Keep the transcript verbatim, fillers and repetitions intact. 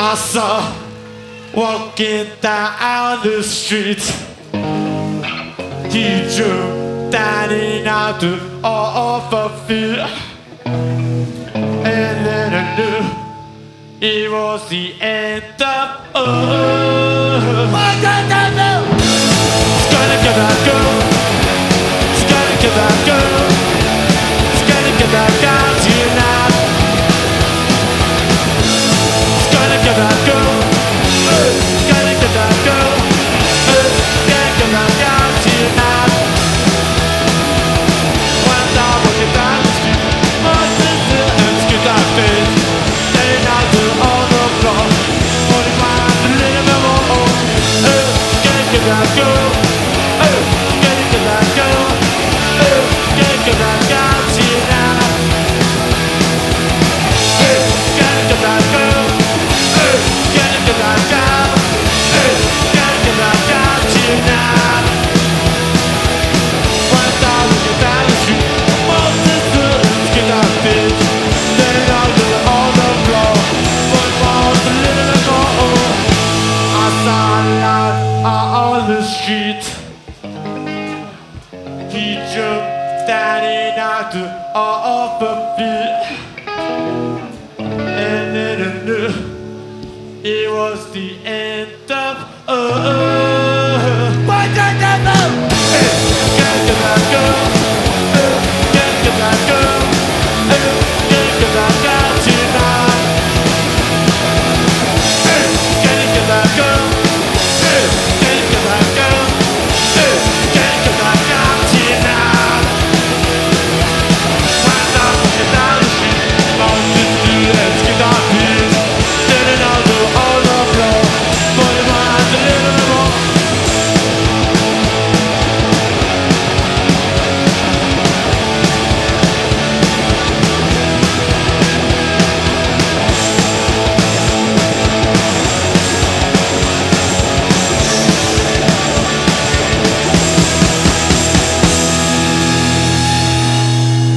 I saw walking down the street. He drew standing out to all of her feet. And then I knew it was the end of all. It's gonna get that girl. It's gonna get that girl. It's gonna get that guy tonight. It's gonna get that girl. It's gonna get that girl. It's gonna get that guy tonight. When I'm walking down the street, my sister and skip that face. Laying out to all the floor. Only find a little bit more. It's gonna get that girl. It's gonna get that girl. It's gonna get that guy tonight. It's gonna get that girl. It's gonna get that guy. It's gonna get that guy tonight. When I'm walking down the street, my sister and skip that bitch. Laying out to all the floor. Only find a little bit more. I saw a lot on the street. He jumped standing out to all of her feet. And then I knew it was the end.